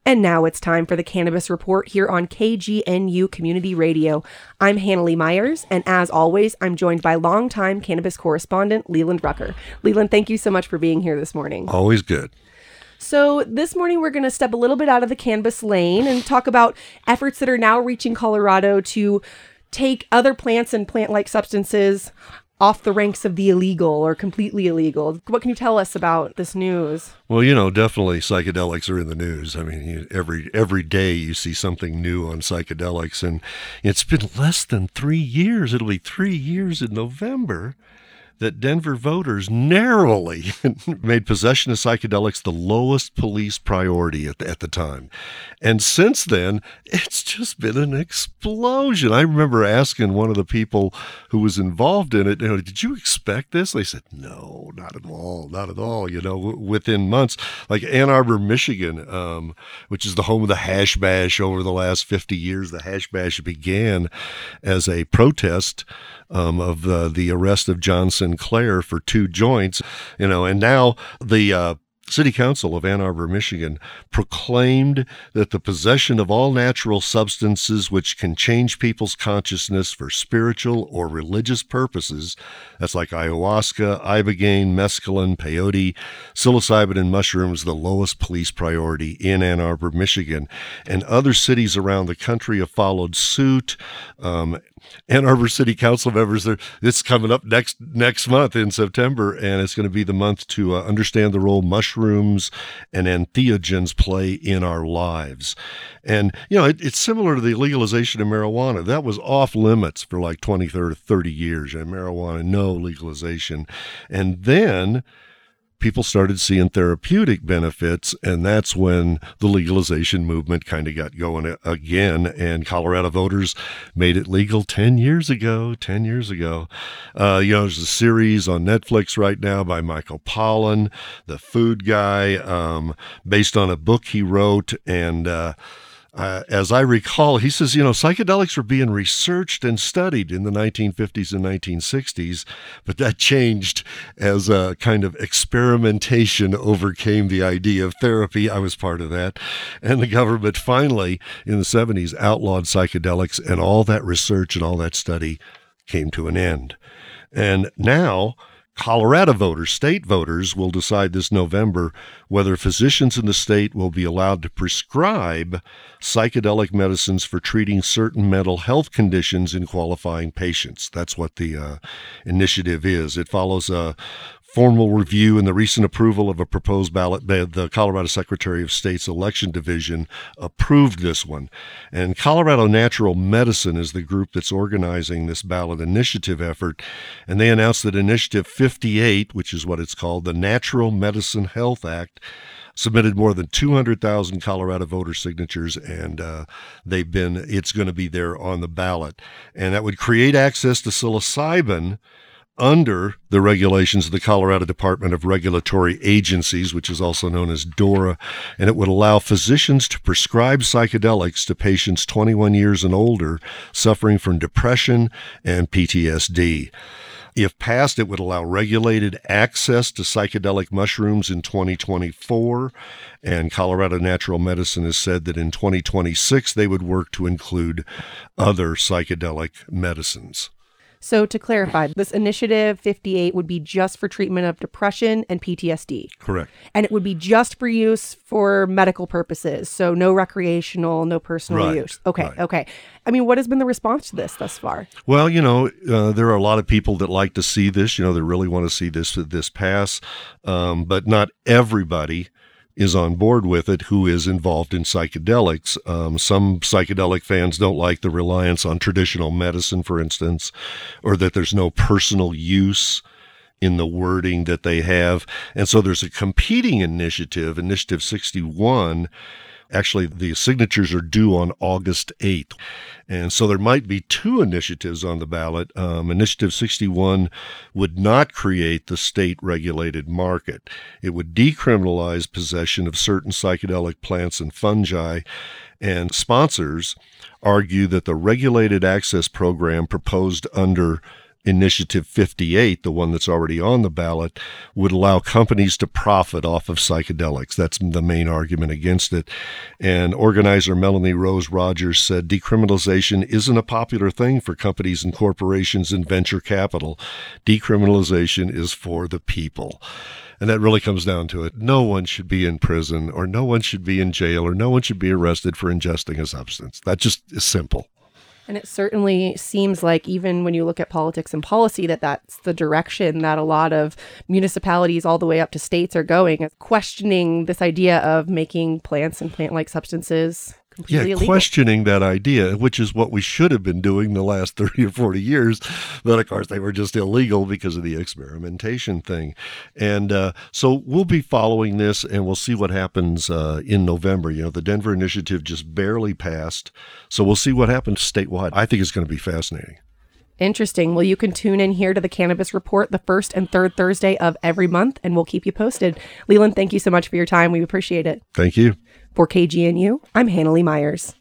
And now it's time for the Cannabis Report here on KGNU Community Radio. I'm Hannah Lee Myers, and as always, I'm joined by longtime cannabis correspondent Leland Rucker. Leland, thank you so much for being here this morning. Always good. So this morning, we're going to step a little bit out of the cannabis lane and talk about efforts that are now reaching Colorado to take other plants and plant-like substances off the ranks of the illegal or completely illegal. What can you tell us about this news? Well, definitely psychedelics are in the news. I mean, every day you see something new on psychedelics, and it's been less than 3 years. It'll be 3 years in November that Denver voters narrowly made possession of psychedelics the lowest police priority at the time. And since then, it's just been an explosion. I remember asking one of the people who was involved in it, did you expect this? They said, no, not at all. Within months, like Ann Arbor, Michigan, which is the home of the hash bash over the last 50 years. The hash bash began as a protest of the arrest of John Sinclair for 2 joints, and now the City Council of Ann Arbor, Michigan, proclaimed that the possession of all natural substances which can change people's consciousness for spiritual or religious purposes, that's like ayahuasca, ibogaine, mescaline, peyote, psilocybin, and mushrooms, the lowest police priority in Ann Arbor, Michigan. And other cities around the country have followed suit. Ann Arbor City Council members, it's coming up next month in September, and it's going to be the month to understand the role mushrooms and entheogens play in our lives. And, it's similar to the legalization of marijuana. That was off limits for like 20, 30 years. Marijuana, no legalization. And then people started seeing therapeutic benefits, and that's when the legalization movement kind of got going again, and Colorado voters made it legal 10 years ago. There's a series on Netflix right now by Michael Pollan, the food guy, based on a book he wrote, and as I recall, he says, psychedelics were being researched and studied in the 1950s and 1960s, but that changed as a kind of experimentation overcame the idea of therapy. I was part of that. And the government finally, in the 70s, outlawed psychedelics, and all that research and all that study came to an end. And now Colorado voters, state voters, will decide this November whether physicians in the state will be allowed to prescribe psychedelic medicines for treating certain mental health conditions in qualifying patients. That's what the initiative is. It follows a formal review and the recent approval of a proposed ballot. The Colorado Secretary of State's Election Division approved this one. And Colorado Natural Medicine is the group that's organizing this ballot initiative effort. And they announced that Initiative 58, which is what it's called, the Natural Medicine Health Act, submitted more than 200,000 Colorado voter signatures, and it's going to be there on the ballot. And that would create access to psilocybin under the regulations of the Colorado Department of Regulatory Agencies, which is also known as DORA, and it would allow physicians to prescribe psychedelics to patients 21 years and older suffering from depression and PTSD. If passed, it would allow regulated access to psychedelic mushrooms in 2024, and Colorado Natural Medicine has said that in 2026 they would work to include other psychedelic medicines. So to clarify, this Initiative 58 would be just for treatment of depression and PTSD. Correct. And it would be just for use for medical purposes. So no recreational, no personal use. Okay. Right. Okay. I mean, what has been the response to this thus far? Well, there are a lot of people that like to see this, they really want to see this pass. But not everybody is on board with it who is involved in psychedelics. Some psychedelic fans don't like the reliance on traditional medicine, for instance, or that there's no personal use in the wording that they have. And so there's a competing initiative, Initiative 61. Actually, the signatures are due on August 8th. And so there might be 2 initiatives on the ballot. Initiative 61 would not create the state-regulated market. It would decriminalize possession of certain psychedelic plants and fungi. And sponsors argue that the regulated access program proposed under Initiative 58, the one that's already on the ballot, would allow companies to profit off of psychedelics. That's the main argument against it. And organizer Melanie Rose Rogers said decriminalization isn't a popular thing for companies and corporations and venture capital. Decriminalization is for the people. And that really comes down to it. No one should be in prison, or no one should be in jail, or no one should be arrested for ingesting a substance. That just is simple. And it certainly seems like, even when you look at politics and policy, that's the direction that a lot of municipalities all the way up to states are going, questioning this idea of making plants and plant-like substances completely illegal. Questioning that idea, which is what we should have been doing the last 30 or 40 years. But of course, they were just illegal because of the experimentation thing. And so we'll be following this, and we'll see what happens in November. The Denver Initiative just barely passed. So we'll see what happens statewide. I think it's going to be fascinating. Interesting. Well, you can tune in here to the Cannabis Report the first and third Thursday of every month, and we'll keep you posted. Leland, thank you so much for your time. We appreciate it. Thank you. For KGNU, I'm Hannah Lee Myers.